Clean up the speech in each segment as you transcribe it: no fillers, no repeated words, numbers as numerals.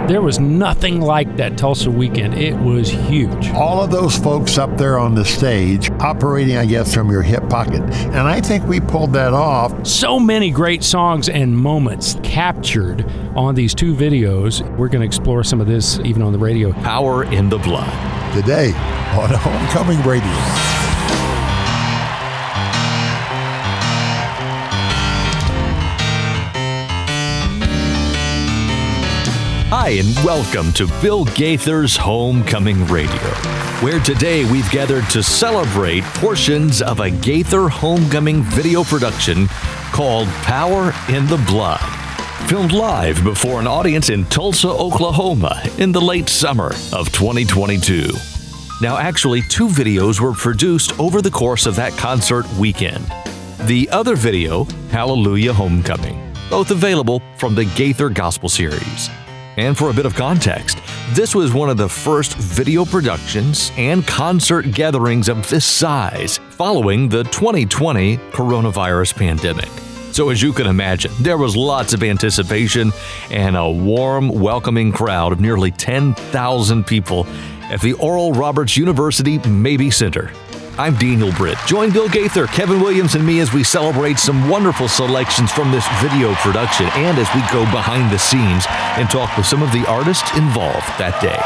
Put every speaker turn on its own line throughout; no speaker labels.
There was nothing like that Tulsa weekend. It was huge.
All of those folks up there on the stage operating, I guess, from your hip pocket. And I think we pulled that off.
So many great songs and moments captured on these two videos. We're going to explore some of this even on the radio.
Power in the Blood.
Today on Homecoming Radio.
Hi, and welcome to Bill Gaither's Homecoming Radio, where today we've gathered to celebrate portions of a Gaither Homecoming video production called Power in the Blood, filmed live before an audience in Tulsa, Oklahoma in the late summer of 2022. Now, actually, two videos were produced over the course of that concert weekend. The other video, Hallelujah Homecoming, both available from the Gaither Gospel Series. And for a bit of context, this was one of the first video productions and concert gatherings of this size following the 2020 coronavirus pandemic. So as you can imagine, there was lots of anticipation and a warm, welcoming crowd of nearly 10,000 people at the Oral Roberts University Mabee Center. I'm Daniel Britt. Join Bill Gaither, Kevin Williams, and me as we celebrate some wonderful selections from this video production and as we go behind the scenes and talk with some of the artists involved that day.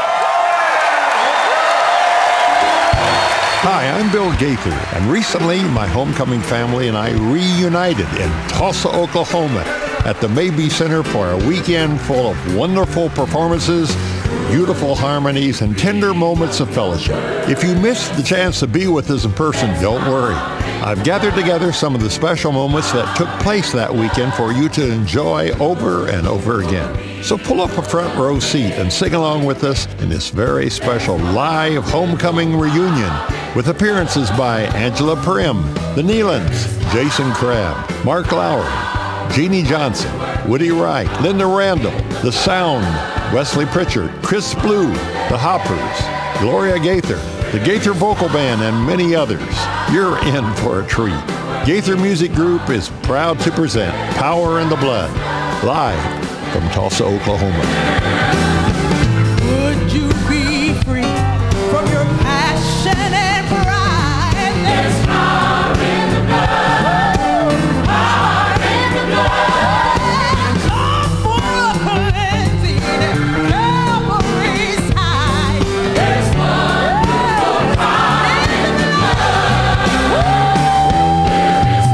Hi, I'm Bill Gaither, and recently my homecoming family and I reunited in Tulsa, Oklahoma at the Mabee Center for a weekend full of wonderful performances, beautiful harmonies, and tender moments of fellowship. If you missed the chance to be with us in person, don't worry. I've gathered together some of the special moments that took place that weekend for you to enjoy over and over again. So pull up a front row seat and sing along with us in this very special live homecoming reunion with appearances by Angela Prim, the Nealons, Jason Crabb, Mark Lowry, Jeannie Johnson, Woody Wright, Linda Randall, The Sound, Wesley Pritchard, Chris Blue, The Hoppers, Gloria Gaither, the Gaither Vocal Band, and many others. You're in for a treat. Gaither Music Group is proud to present Power in the Blood, live from Tulsa, Oklahoma.
Would you be free from your passion and pride? There's power in the blood. Power in the blood. Come for a cleansing, Calvary's high. There's wonderful power in the blood. There is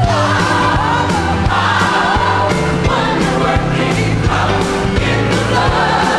power, wonder-working power in the blood.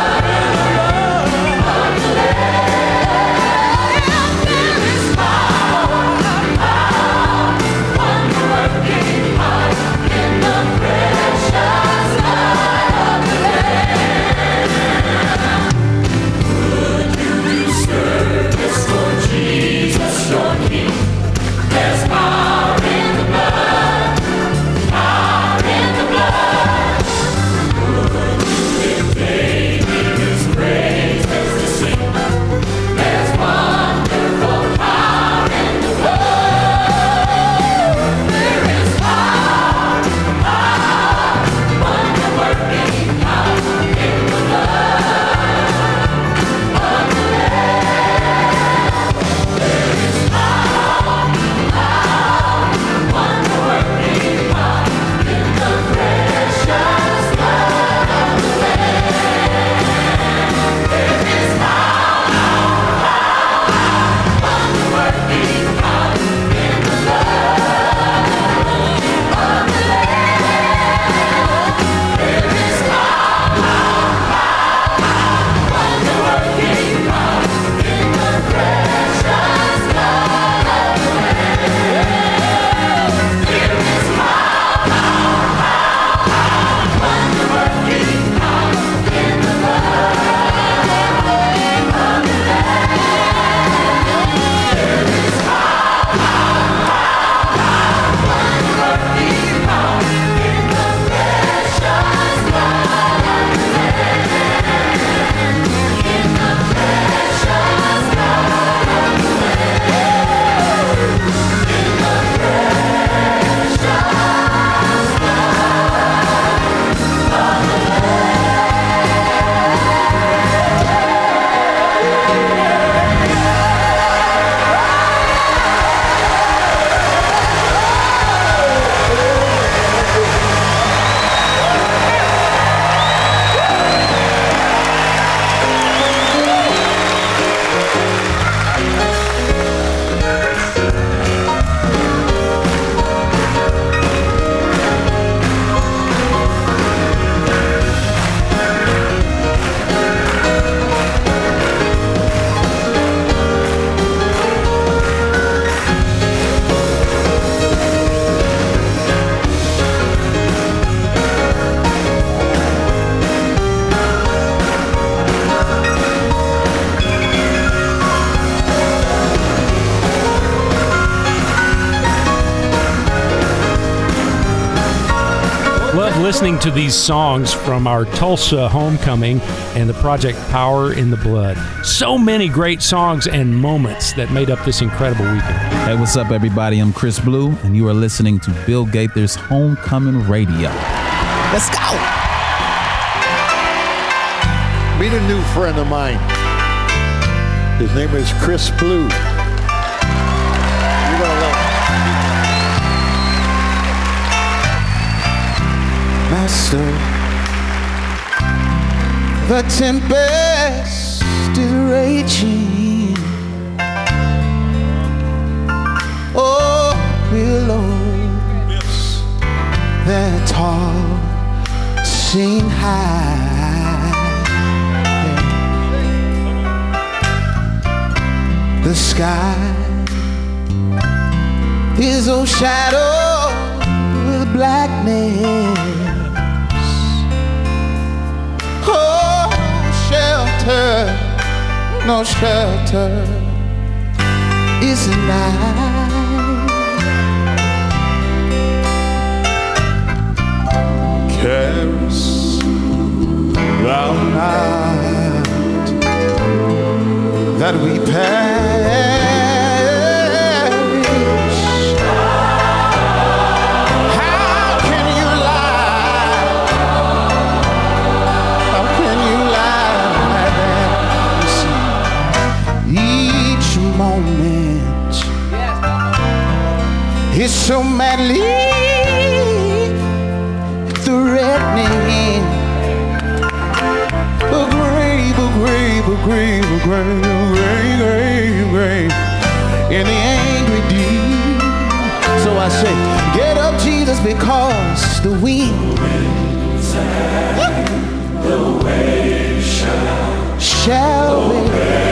listening to these songs from our Tulsa homecoming and the project Power in the Blood. So many great songs and moments that made up this incredible weekend.
Hey, what's up, everybody? I'm Chris Blue, and you are listening to Bill Gaither's Homecoming Radio. Let's go!
Meet a new friend of mine. His name is Chris Blue. You're gonna love him.
Master, the tempest is raging. Oh, billows that tossing high. The sky is overshadowed with blackness. No shelter is night. Carest thou not that we perish. How can you lie? How can you lie? Each moment is so madly threatening. A grave, a grave, a grave, a grave, a grave, grave, grave in the angry deep. So I say, get up, Jesus, because the wind shall be.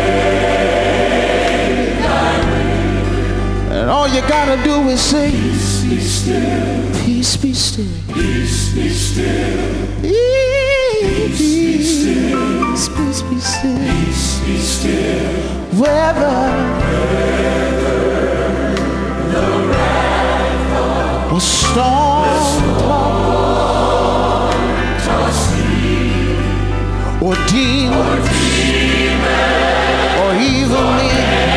And all you gotta do is say, peace be still, peace be still, peace be still, peace be still, peace be still, peace be still. Whether the wrath or storm tossed or demons or evil men.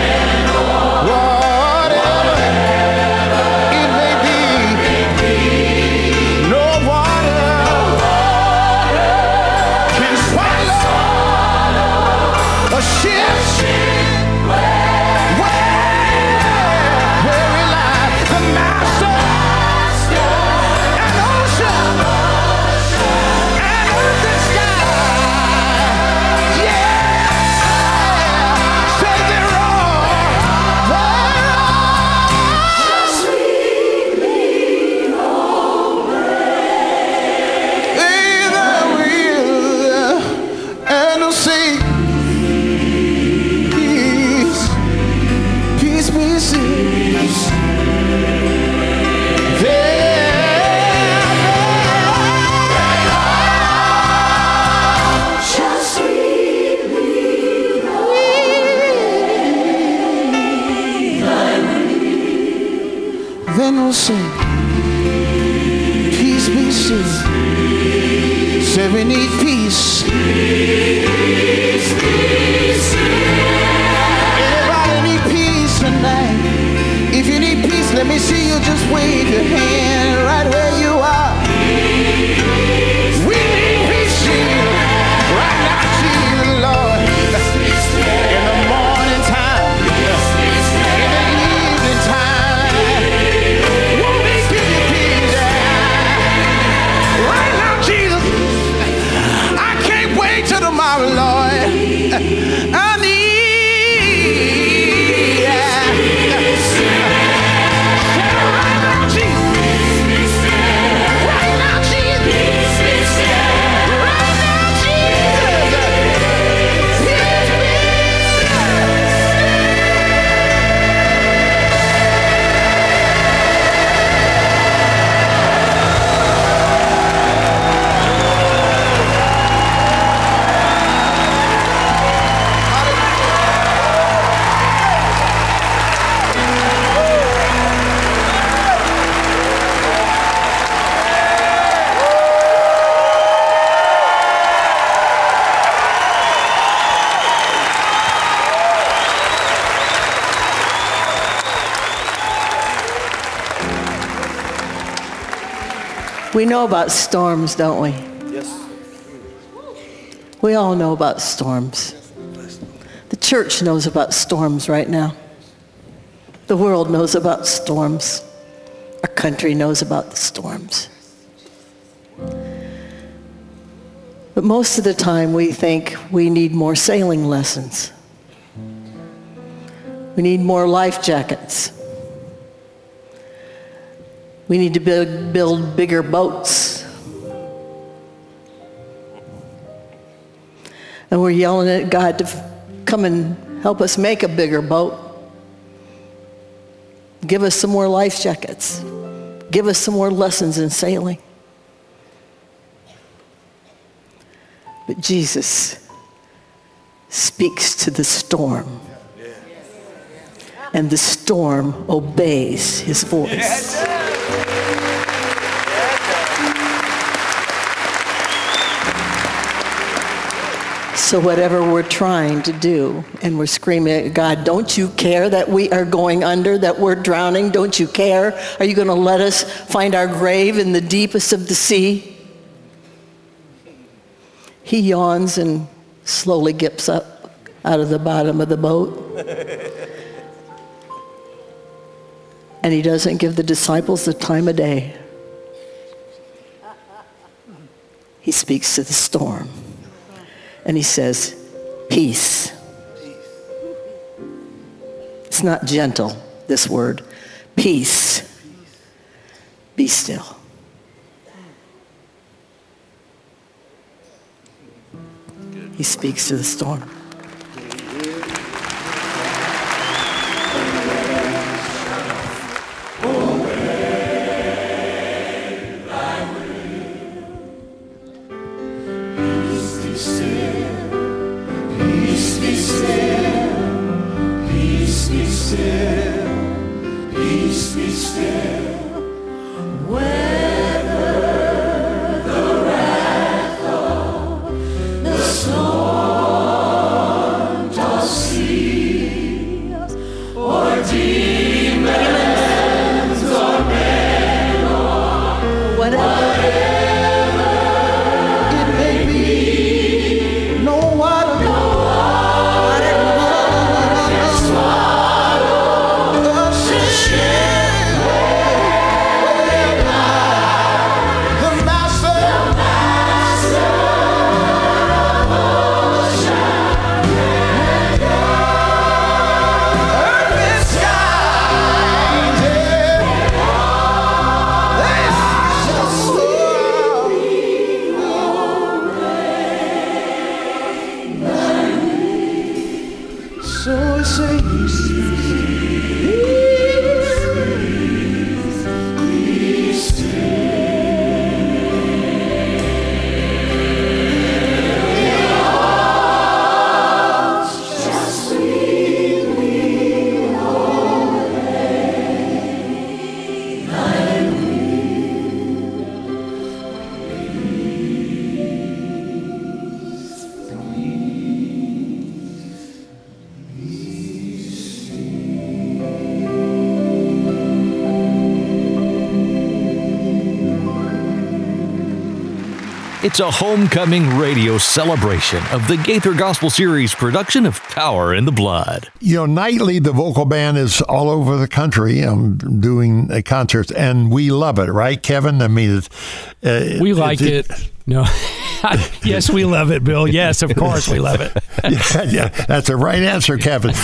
Then we'll sing, peace be still. Say we need peace. Everybody need peace tonight. If you need peace, let me see you just wave your hand right where you are. We need peace, Jesus. Right now, Jesus, Lord. In the morning time, in the evening time. To tomorrow, Lord, I need right now, Jesus. Right now, Jesus. Right now,
We know about storms, don't we? Yes. We all know about storms. The church knows about storms right now. The world knows about storms. Our country knows about the storms. But most of the time we think we need more sailing lessons. We need more life jackets. We need to build bigger boats. And we're yelling at God to come and help us make a bigger boat. Give us some more life jackets. Give us some more lessons in sailing. But Jesus speaks to the storm. And the storm obeys his voice. So whatever we're trying to do, and we're screaming at God, don't you care that we are going under, that we're drowning? Don't you care? Are you going to let us find our grave in the deepest of the sea? He yawns and slowly gets up out of the bottom of the boat. And he doesn't give the disciples the time of day. He speaks to the storm. And he says, peace. It's not gentle, this word. Peace. Be still. He speaks to the storm.
It's a homecoming radio celebration of the Gaither Gospel Series production of Power in the Blood.
You know, nightly the vocal band is all over the country doing concerts, and we love it, right, Kevin? I mean,
we like it. No. Yes, we love it, Bill. Yes, of course we love it.
Yeah, that's a right answer, Kevin.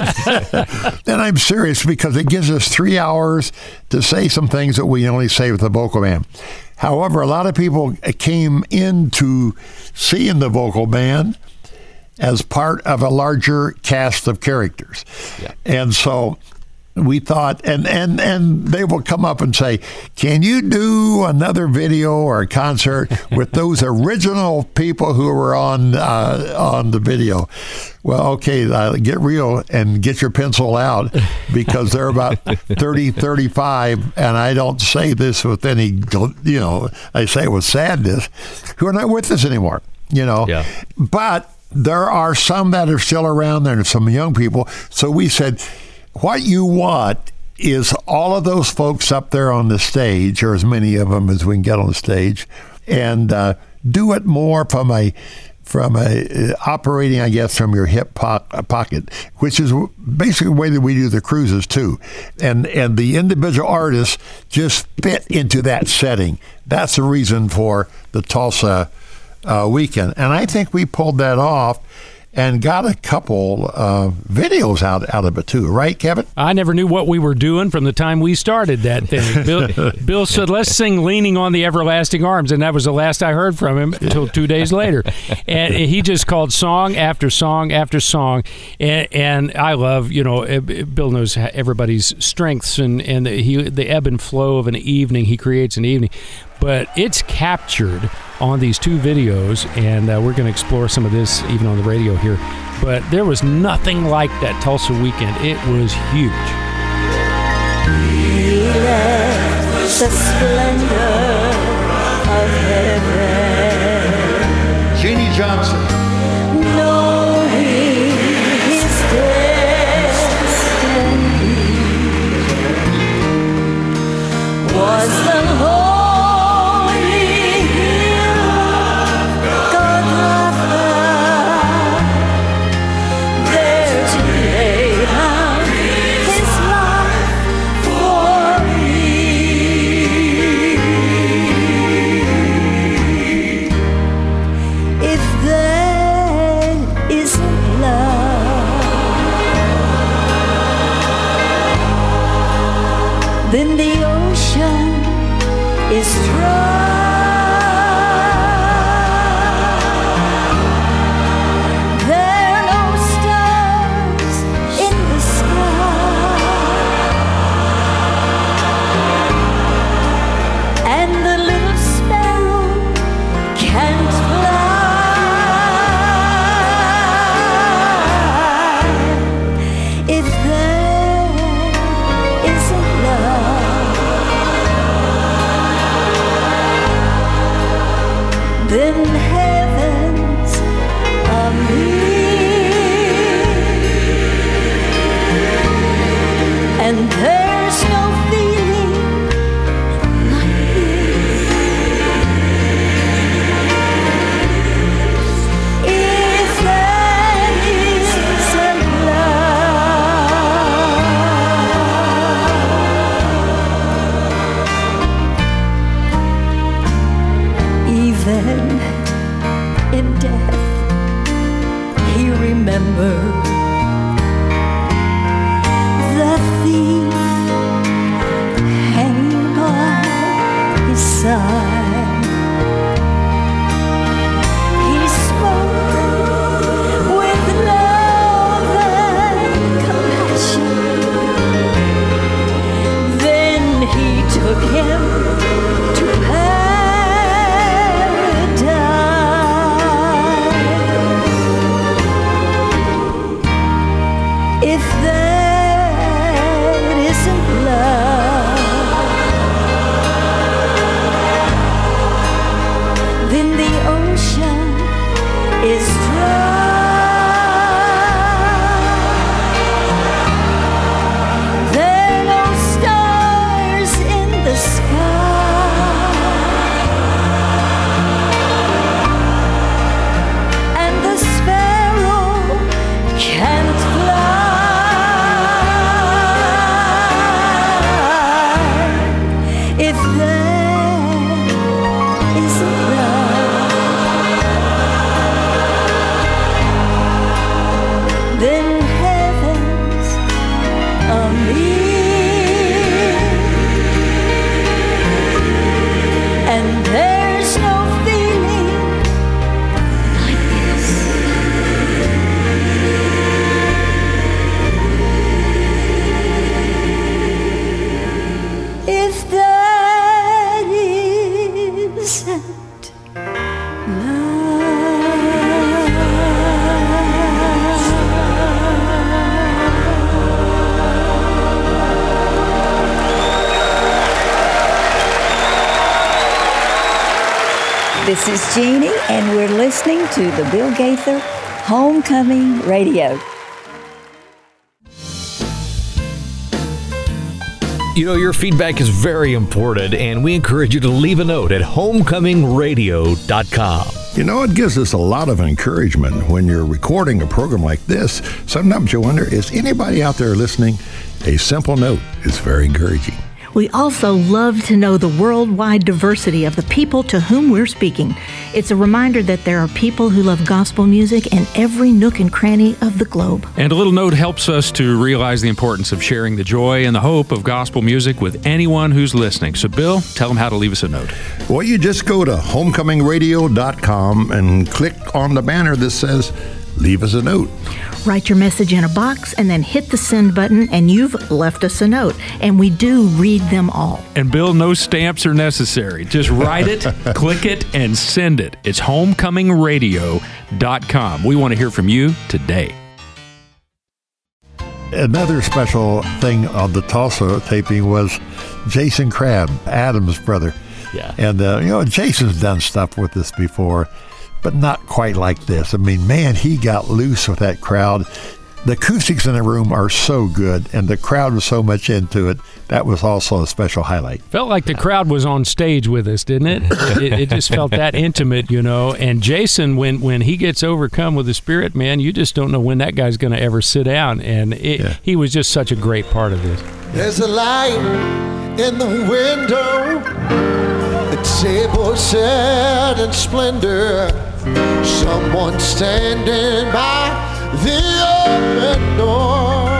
And I'm serious because it gives us 3 hours to say some things that we only say with the vocal band. However, a lot of people came into seeing the vocal band as part of a larger cast of characters. Yeah. And so we thought, and they will come up and say, can you do another video or a concert with those original people who were on the video? Well, okay, get real and get your pencil out, because they're about 30, 35, and I don't say this with any, I say it with sadness, who are not with us anymore, Yeah. But there are some that are still around there and some young people. So we said, what you want is all of those folks up there on the stage, or as many of them as we can get on the stage, and do it more from a operating, I guess, from your hip pocket, which is basically the way that we do the cruises too. And the individual artists just fit into that setting. That's the reason for the Tulsa weekend. And I think we pulled that off and got a couple videos out of it too, right, Kevin?
I never knew what we were doing from the time we started that thing. Bill said, let's sing Leaning on the Everlasting Arms, and that was the last I heard from him until 2 days later. And he just called song after song after song, and I love, Bill knows everybody's strengths and the ebb and flow of an evening. He creates an evening. But it's captured on these two videos, and we're going to explore some of this even on the radio here. But there was nothing like that Tulsa weekend. It was huge.
He left the splendor of heaven.
Jeannie Johnson.
Knowing his destiny was the Lord. Then the ocean is dry. There are no stars in the sky, and the little sparrow can't fly. If there isn't then heavens are near, and there's no feeling like this. If that isn't love, even in death, he remembered the thief hanging by his side. He spoke with love and compassion. Then he took him to if that isn't love, then the ocean is dry. There are no stars in the sky, and the sparrow can't fly. If that isn't love, then heavens are near, and there's no feeling like this. If that isn't love.
This is Jeannie, and we're listening to the Bill Gaither Homecoming Radio.
You know, your feedback is very important, and we encourage you to leave a note at homecomingradio.com.
You know, it gives us a lot of encouragement when you're recording a program like this. Sometimes you wonder, is anybody out there listening? A simple note is very encouraging.
We also love to know the worldwide diversity of the people to whom we're speaking. It's a reminder that there are people who love gospel music in every nook and cranny of the globe.
And a little note helps us to realize the importance of sharing the joy and the hope of gospel music with anyone who's listening. So, Bill, tell them how to leave us a note.
Well, you just go to homecomingradio.com and click on the banner that says, leave us a note.
Write your message in a box and then hit the send button, and you've left us a note. And we do read them all.
And Bill, no stamps are necessary. Just write it, click it, and send it. It's homecomingradio.com. We want to hear from you today.
Another special thing on the Tulsa taping was Jason Crabb, Adam's brother.
Yeah.
And, Jason's done stuff with us before, but not quite like this. I mean, man, he got loose with that crowd. The acoustics in the room are so good, and the crowd was so much into it. That was also a special highlight.
Felt like the crowd was on stage with us, didn't it? It just felt that intimate, And Jason, when he gets overcome with the Spirit, man, you just don't know when that guy's going to ever sit down. And he was just such a great part of this.
There's a light in the window, a table set in splendor, someone standing by the open door.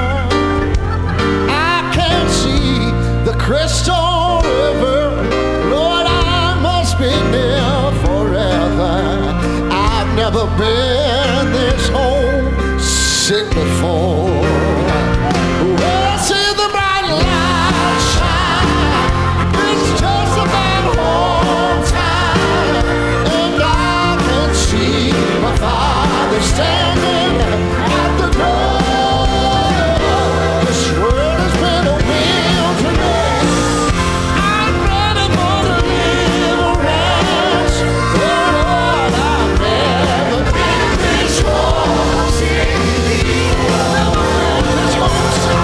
I can't see the crystal river, Lord, I must be near forever. I've never been this homesick before. Well, I see the bright light shine, it's just about home time, and I can see my Father standing at the door. This world has been a wilderness. I'm ready for deliverance. Oh Lord, I've never been this homesick before. This homesick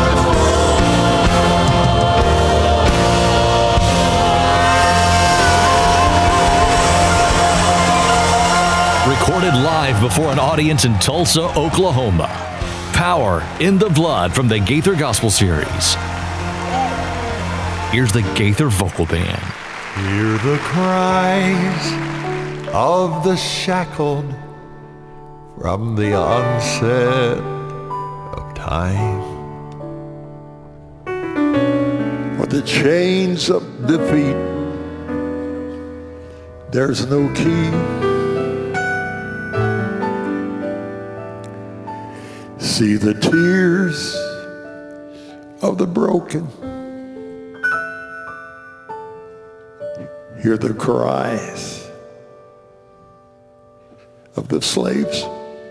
Recorded live before an audience in Tulsa, Oklahoma. Power in the Blood from the Gaither Gospel Series. Here's the Gaither Vocal Band.
Hear the cries of the shackled from the onset of time. For the chains of defeat, there's no key. See the tears of the broken. Hear the cries of the slaves.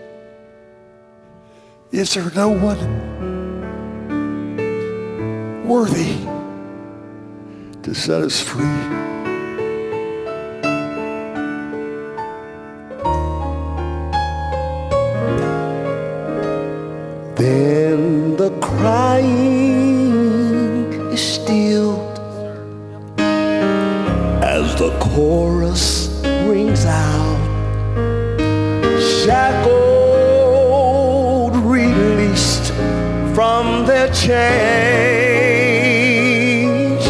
Is there no one worthy to set us free? Then the crying is stilled as the chorus rings out. Shackled, released from their chains,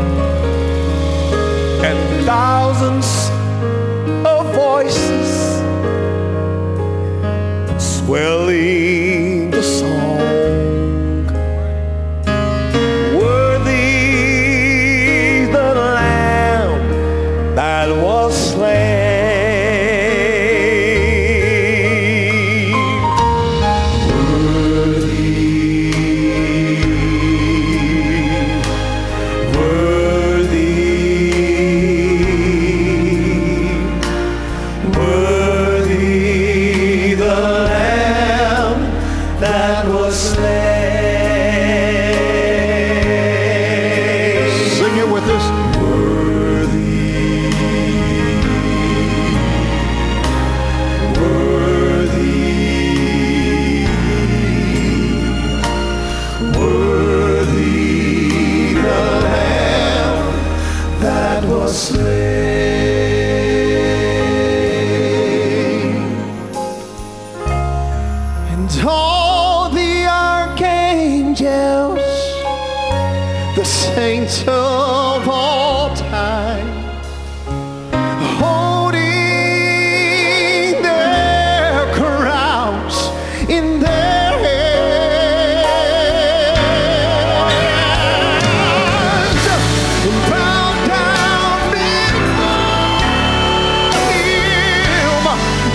and thousands of voices swelling the song. Worthy the Lamb that was slain. Worthy the Lamb that was and all the archangels, the saints of all time, holding their crowns in their hands, bow down before Him,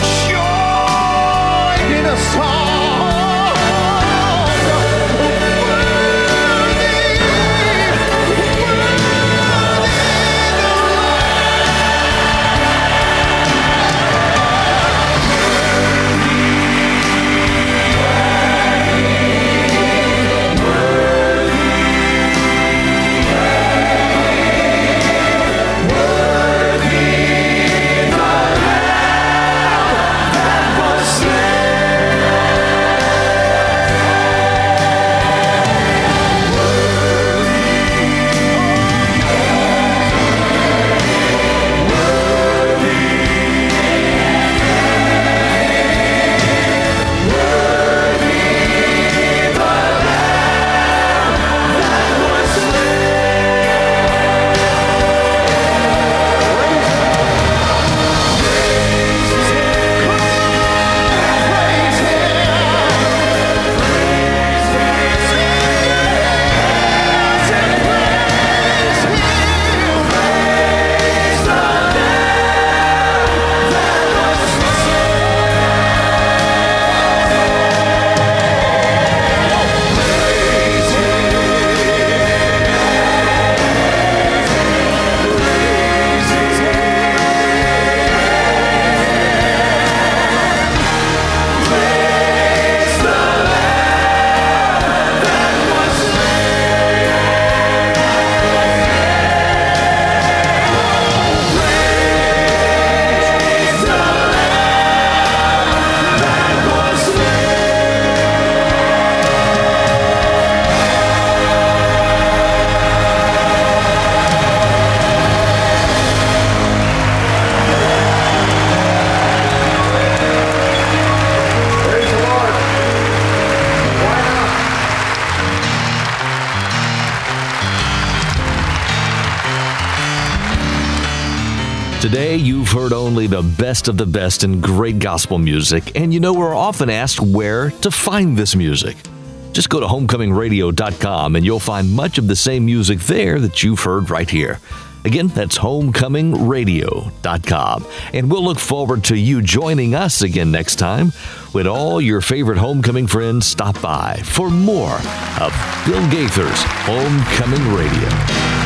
join in a song.
Today, you've heard only the best of the best in great gospel music, and you know we're often asked where to find this music. Just go to homecomingradio.com and you'll find much of the same music there that you've heard right here. Again, that's homecomingradio.com. And we'll look forward to you joining us again next time when all your favorite homecoming friends stop by for more of Bill Gaither's Homecoming Radio.